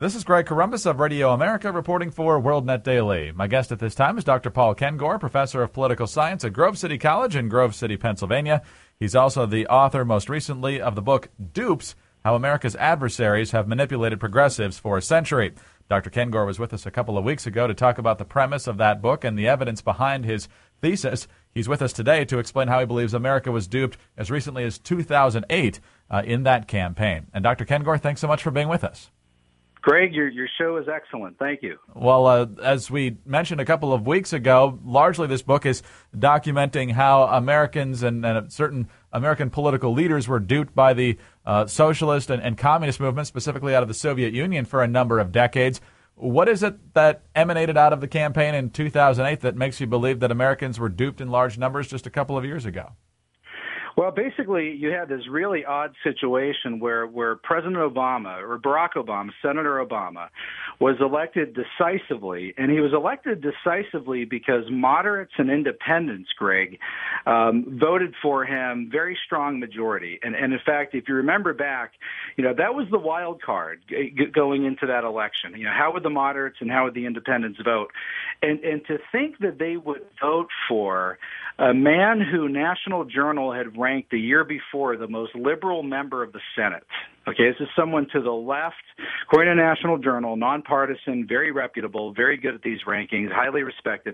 This is Greg Corombos of Radio America reporting for WorldNet Daily. My guest at this time is Dr. Paul Kengor, professor of political science at Grove City College in Grove City, Pennsylvania. He's also the author, most recently, of the book Dupes, How America's Adversaries Have Manipulated Progressives for a Century. Dr. Kengor was with us a couple of weeks ago to talk about the premise of that book and the evidence behind his thesis. He's with us today to explain how he believes America was duped as recently as 2008 in that campaign. And Dr. Kengor, thanks so much for being with us. Greg, your show is excellent. Thank you. Well, as we mentioned a couple of weeks ago, largely this book is documenting how Americans and certain American political leaders were duped by the socialist and communist movement, specifically out of the Soviet Union, for a number of decades. What is it that emanated out of the campaign in 2008 that makes you believe that Americans were duped in large numbers just a couple of years ago? Well, basically, you had this really odd situation where President Obama, or Barack Obama, Senator Obama, was elected decisively, and he was elected decisively because moderates and independents, Greg, voted for him very strong majority. And in fact, if you remember back, that was the wild card going into that election. How would the moderates and how would the independents vote? And to think that they would vote for a man who National Journal had ranked the year before the most liberal member of the Senate. Okay, this is someone to the left, according to National Journal, nonpartisan, very reputable, very good at these rankings, highly respected.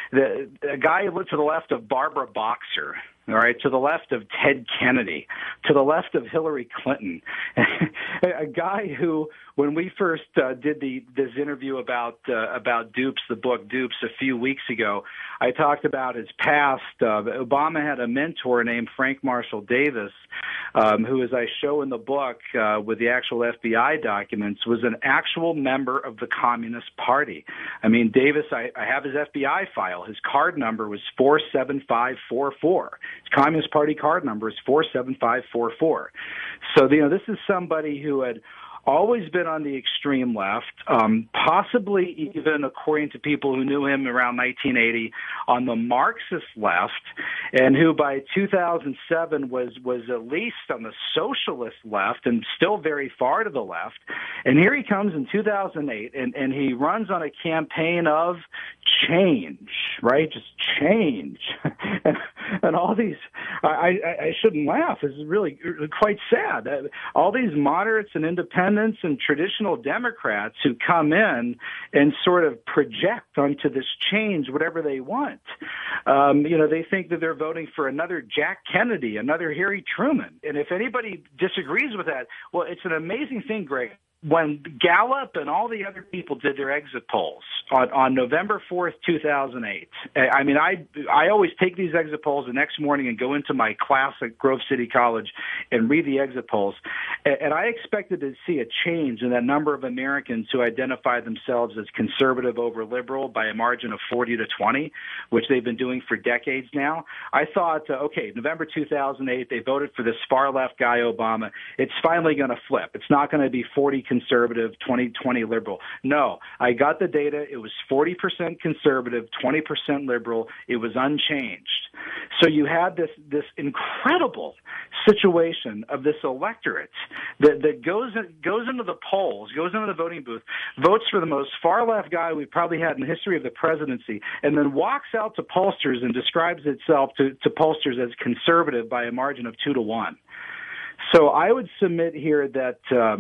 A guy who looked to the left of Barbara Boxer, all right, to the left of Ted Kennedy, to the left of Hillary Clinton, a guy who, when we first did this interview about Dupes, the book Dupes, a few weeks ago, I talked about his past. Obama had a mentor named Frank Marshall Davis, who, as I show in the book with the actual FBI documents, was an actual member of the Communist Party. I mean, Davis, I have his FBI file. His card number was 47544. His Communist Party card number is 47544. So, this is somebody who had always been on the extreme left, possibly even, according to people who knew him around 1980, on the Marxist left, and who by 2007 was at least on the socialist left and still very far to the left. And here he comes in 2008, and he runs on a campaign of change, right? Just change. And all these, I shouldn't laugh. This is really quite sad. All these moderates and independents and traditional Democrats who come in and sort of project onto this change whatever they want. They think that they're voting for another Jack Kennedy, another Harry Truman. And if anybody disagrees with that, well, it's an amazing thing, Greg. When Gallup and all the other people did their exit polls on November 4th, 2008, I mean, I always take these exit polls the next morning and go into my class at Grove City College and read the exit polls. And I expected to see a change in that number of Americans who identify themselves as conservative over liberal by a margin of 40 to 20, which they've been doing for decades now. I thought, okay, November 2008, they voted for this far-left guy, Obama. It's finally going to flip. It's not going to be 40 conservative, 20 liberal. No, I got the data. It was 40% conservative, 20% liberal. It was unchanged. So you had this incredible situation of this electorate that goes into the polls, goes into the voting booth, votes for the most far-left guy we've probably had in the history of the presidency, and then walks out to pollsters and describes itself to pollsters as conservative by a margin of 2 to 1. So I would submit here that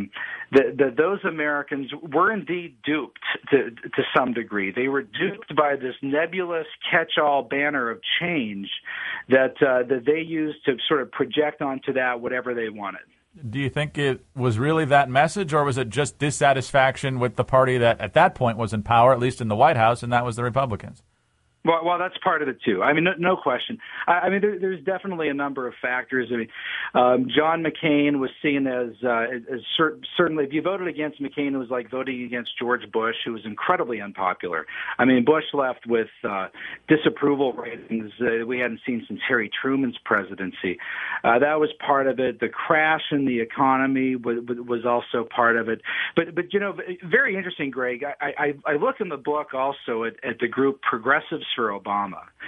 those Americans were indeed duped to some degree. They were duped by this nebulous catch-all banner of change that they used to sort of project onto that whatever they wanted. Do you think it was really that message, or was it just dissatisfaction with the party that at that point was in power, at least in the White House, and that was the Republicans? Well, that's part of it too. I mean, no question. I mean, there's definitely a number of factors. I mean, John McCain was seen as certainly, if you voted against McCain, it was like voting against George Bush, who was incredibly unpopular. I mean, Bush left with disapproval ratings we hadn't seen since Harry Truman's presidency. That was part of it. The crash in the economy was also part of it. But very interesting, Greg. I look in the book also at the group Progressives for Obama.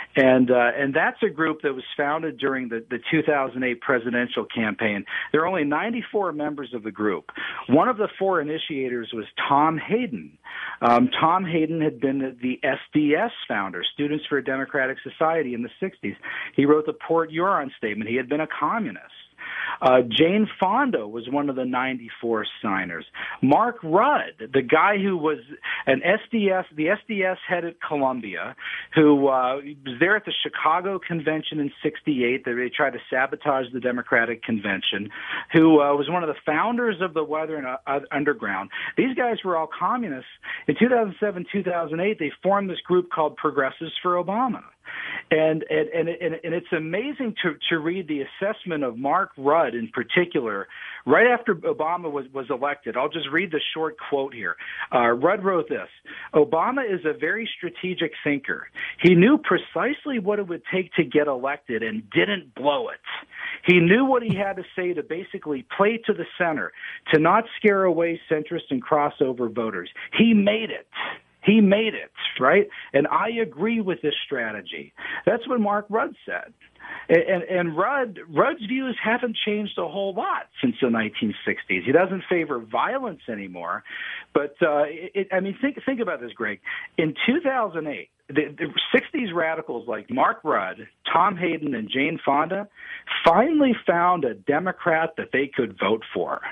And that's a group that was founded during the 2008 presidential campaign. There are only 94 members of the group. One of the four initiators was Tom Hayden. Tom Hayden had been the SDS founder, Students for a Democratic Society, in the 60s. He wrote the Port Huron Statement. He had been a communist. Jane Fonda was one of the 94 signers. Mark Rudd, the guy who was the SDS head at Columbia, who was there at the Chicago Convention in '68. They tried to sabotage the Democratic Convention, who was one of the founders of the Weather Underground. These guys were all communists. In 2007, 2008, they formed this group called Progressives for Obama. And it's amazing to read the assessment of Mark Rudd in particular right after Obama was elected. I'll just read the short quote here. Rudd wrote this: "Obama is a very strategic thinker. He knew precisely what it would take to get elected and didn't blow it. He knew what he had to say to basically play to the center, to not scare away centrist and crossover voters. He made it. He made it, right? And I agree with this strategy." That's what Mark Rudd said. And Rudd's views haven't changed a whole lot since the 1960s. He doesn't favor violence anymore. But, think about this, Greg. In 2008, the 60s radicals like Mark Rudd, Tom Hayden, and Jane Fonda finally found a Democrat that they could vote for.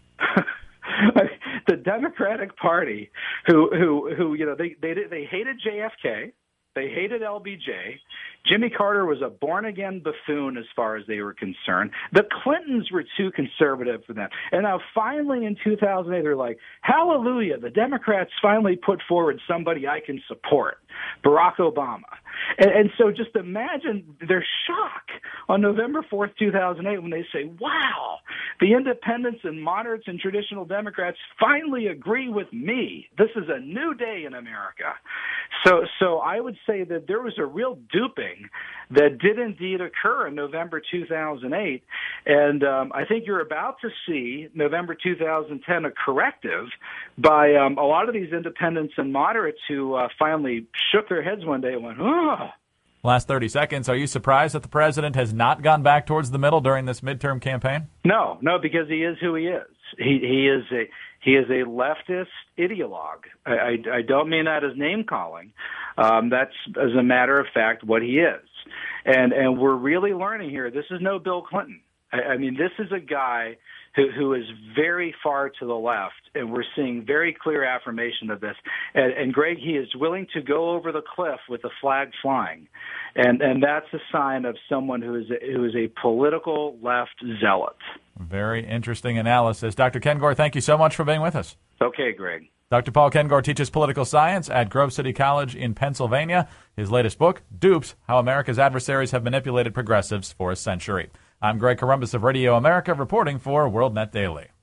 The Democratic Party, who they hated JFK, they hated LBJ. Jimmy Carter was a born-again buffoon as far as they were concerned. The Clintons were too conservative for them. And now finally in 2008, they're like, hallelujah, the Democrats finally put forward somebody I can support, Barack Obama. And so just imagine their shock on November 4th, 2008, when they say, wow, the independents and moderates and traditional Democrats finally agree with me. This is a new day in America. So I would say that there was a real duping that did indeed occur in November 2008. And I think you're about to see November 2010 a corrective by a lot of these independents and moderates who finally shook their heads one day and went, oh. Last 30 seconds. Are you surprised that the president has not gone back towards the middle during this midterm campaign? No, because he is who he is. He is a leftist ideologue. I don't mean that as name calling. That's, as a matter of fact, what he is. And we're really learning here. This is no Bill Clinton. I mean, this is a guy who is very far to the left, and we're seeing very clear affirmation of this. And Greg, he is willing to go over the cliff with the flag flying, and that's a sign of someone who is a political left zealot. Very interesting analysis. Dr. Ken Gor, thank you so much for being with us. Okay, Greg. Dr. Paul Ken Gor teaches political science at Grove City College in Pennsylvania. His latest book, Dupes, How America's Adversaries Have Manipulated Progressives for a Century. I'm Greg Corombos of Radio America, reporting for WorldNet Daily.